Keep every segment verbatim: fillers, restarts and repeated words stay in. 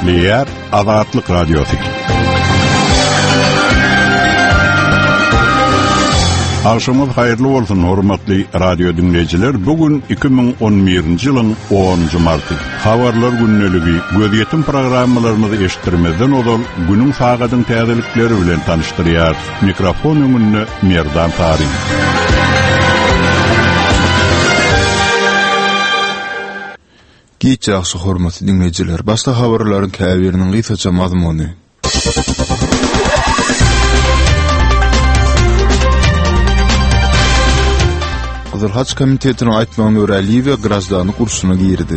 Liyer Azatlyk Radiosu. Akşamız hayırlı olsun hormatly radio dinleyijiler. Bugün iki bin on birinji ýylyň onunjy marty. Habarlar günneligi gözýetim programmalarymyzy eşitdirmezden odal günüň sagadyň täzelikleri bilen tanıştyrýar. Mikrofon öňünde Merdan Tari. Giýçe ýaxşy hormatly dinleyijiler, başda habarlaryň käbiriniň gysgaça mazmuny. Kızılhaç Komitetiniň aýtmagyna görä Liwiýa grazdanyk urşuny girdi.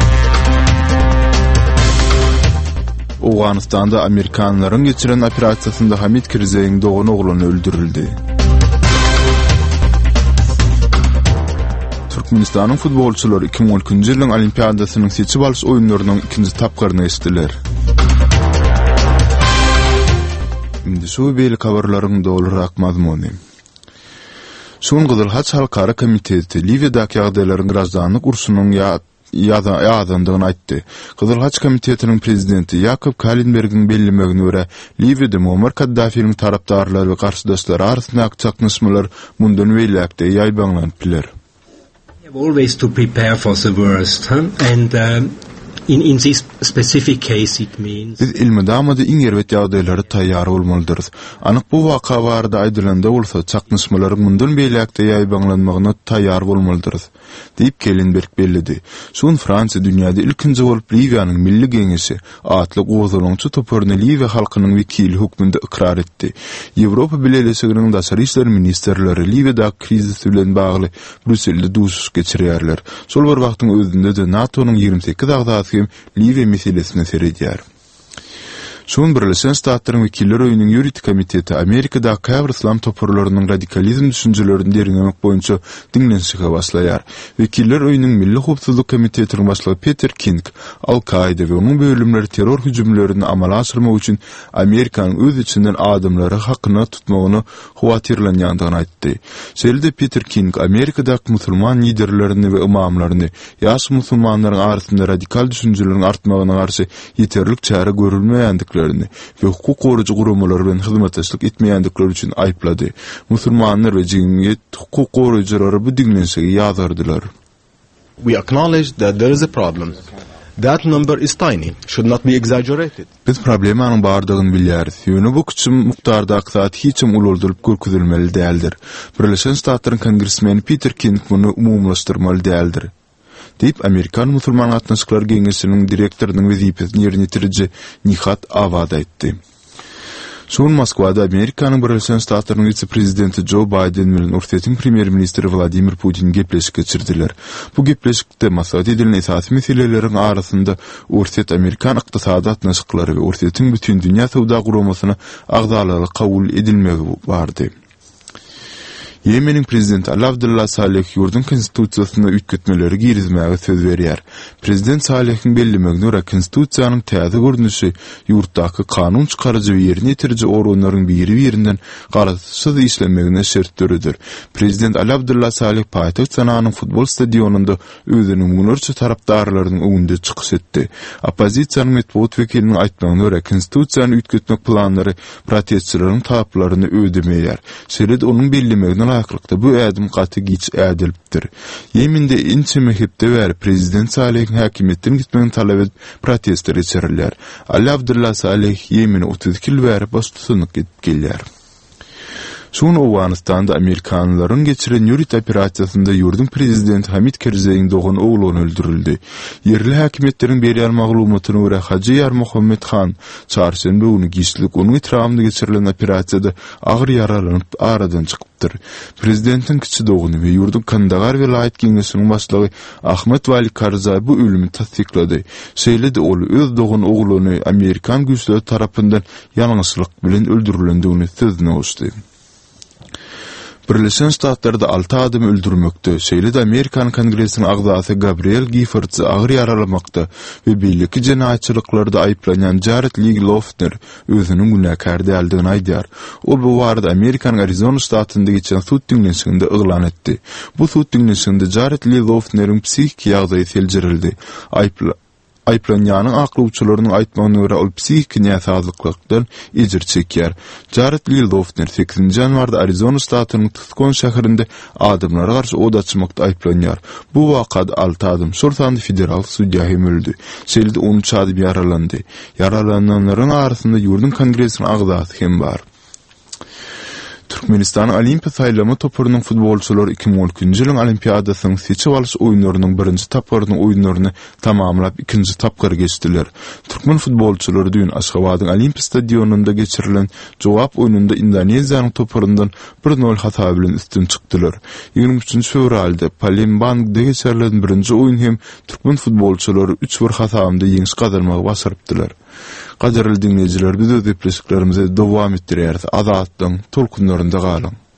Awganistanda Amerikanlaryň geçiren operasiýasynda Hamid Kirzeýiň doğan ogluny öldürildi. Türkmenistanyň futbolçylary iki bin on ikinji ýylyň Olimpiadasynyň seçip alyş oýunlarynyň ikinji tapgaryny geçdiler. Indi şu beýle habarlaryň dolurak mazmuny. Şun Kızılhaç Halkara Komiteti Liwiýadaky ýagdaýlaryň grazdanyk urşunyň ýazandygyny aýtdy. Kızılhaç Komitetining prezidenti Yakub Kalinbergiň bellemegine görä, Liwiýada Muammar Kaddafiň tarapdarlary we garşydaşlary arasyndaky çaknyşmalar mundan beýlekde ýaýbanlanyp biler. Always to prepare for the worst, huh? and um, in in this specific case it means biz ilmidamada iň erwet ýagdaýlary taýýar bolmalydyr. Anyk bu waka barada aýdylanda bolsa çaknyşmalary mundan beýlekde ýaýbanlanmagyna taýýar bolmalydyr diýip Kalinberg bellidi. Şun Fransiýa dünýäde ilkinji bolup Liwiýanyň milli geňeşi atly gowzulunçy toporny Liwiýa halkynyň wekili hukmunda ikrar etdi. Ýewropa Birleşiginiň daşary işler ministrleri Liwiýada krizis bilen bagly Brüsselde duşuş geçirýärler. Şol bir wagtyň özünde de NATO'nyň ýygrimi sekiz agdasy Liwiýa meselesine seredýär. Şun Birleşen Ştatlaryň Wekiller Öýüniň Ýuridik Komiteti Amerikada käbir islam toporlarynyň radikalizm düşünjelerini derinlemek boýunça dinlenişige başlaýar. Wekiller Öýüniň Milli Howpsuzlyk Komitetining başlygy Peter King, Al-Qaida we onuň bölümleri terror hüjümlerini amala aşyrmak üçin Amerikanyň öz içinden adamlary hakyna tutmagyny howatyrlanýandygyny aýtdy. Şeýle Peter King Amerikadaky musulman liderlerini we imamlaryny ýaş musulmanlaryň arasynda radikal düşünjeleriň artmagyna garşy ýeterlik çäre görülmeýändikleri ve hukuk korucu gurumlar bilen hyzmatçylyk etmeýändikleri üçin aýplady. Musulmanlar we jemgyýet hukuk korucylary bu dinlenişige ýazardylar. We acknowledge that there is a problem. That number is tiny, should not be exaggerated. Biz problemanyň bardygyny bilýäris. Ýöne bu küçük mukdardaky zat hiçim ululdurup görkezilmeli däldir. Birleşen Ştatlaryň kongresmeni Peter King muny umumlaşdyrmaly däldir. Deyip Amerikan Musulman Atnaşyklar Geňeşiniň direktorynyň wezipesini ýerine ýetiriji Nihat Awad aýtdy. Şun Moskwada Amerikanyň Birleşen Ştatlarynyň vice-prezidenti Joe Biden bilen Russiýanyň premier ministri Vladimir Putin gepleşik geçirdiler. Bu gepleşikde maslahat edilen esasy meseleleriň arasynda Russiýa Amerikan ykdysady atnaşyklary we Russiýanyň bütün dünýä sowda guramasyna agdalary kabul edilmegi bardy. Yemenin prezidenti Ali Abdullah Salih ýurdun konstitusiýasyna üýtgetmeleri girizmäge söz berýär. Prezident Salih'in bellemegine görä konstitusiýanyň täze görnüşi ýurtdaky kanun çykarjy we ýerine ýetiriji organlaryň biri birinden garaşsyz işlemegine şertdiridir. Prezident Ali Abdullah Salih paýtaxt Sananyň futbol stadionunda özüniň müňürçi tarapdarlarynyň öňünde çykyş etdi. Opozisiýanyň metbuat wekiliniň aýtmagyna görä konstitusiýany üýtgetmek planlary protestçileriň talaplaryny ödemeýär. Şeýle onuň bellemegine aýaklykda bu ädim gaty giç ädilipdir. Ýeminde inçe mehipde ber prezident Salih'in häkimetden gitmegini talap edip protestler geçirirler. Ali Abdullah Salih Ýemini otuz iki ýyl bäri boş tutanyk edip gelýär. Şun Awganistanda Amerikanlaryň geçiren ýurit operasiýasynda ýurdun prezidenti Hamid Kirzeýiň doğan ogluny öldürildi. Yerli häkimetleriň berýän maglumatyna görä Haji Yar Mohammed Khan çarşembe günü giçlik onuň itiramynda geçirilen operasiýada agyr yaralanyp aradan çykypdyr. Prezidentiň kiçi dogany we ýurdun Kandagar welaýat geňeşiniň başlygy Ahmet Vali Karzai bu ölümi tasdiklady. Şeýle-de ol öz dogan ogluny Amerikan güýçleri tarapyndan ýalňyçlyk bilen öldürilendigini sözüne goşdy. Birleşen Ştatlarda altı adam öldürmekte. Şeýle-de Amerikan Kongresiniň agzasy Gabriel Giffords agyr yaralamakda we beýleki jenaýatçylyklarda aýplanýan Jared Lee Loughner özüniň günäkär däldigini aýdýar. O bu barada Amerikan Arizona ştatynda geçen sud dinlenişinde yglan etdi. Bu sud dinlenişinde Jared Lee Loughner'in psihik ýagdaýy seljirildi. Aýpla Aýplanýanyň aklawçylarynyň aýtmagyna görä ol psihik näsazlyklardan ejir çekýär. Jared Lildofner sekizinji ýanwarda Arizona ştatynyň Tucson şäherinde adamlara garşy od açmakda aýplanýar. Bu wakada alty adam şurtanda federal судья öldü. Şeýle on üç adam yaralandy. Yaralananlaryň arasynda ýurdun kongressiniň agzasy hem bar. Türkmenistan Olimpiya saýlama topurynyň futbolçylary iki bin on üçinji ýylyň Olimpiadasynyň seçip alyş oýunlarynyň birinji taparynyň oýunlaryny tamamlap ikinji tapgara geçdiler. Türkmen futbolçylary dün Aşgabatyň Olimpiya stadionunda geçirilen jogap oýununda Indoneziýanyň toparyndan bir nol hata bilen üstün çykdylar. ýygrimi üçinji fevralda Palembangda geçirilen birinji oýun hem Türkmen futbolçylary üç bir hatamda ýeňiş gazanmagy başarypdylar. Gaderli dinleyijiler, biz öz episklerimize dowam etdirýäris. Azatdyň tolkunlarynda galyň.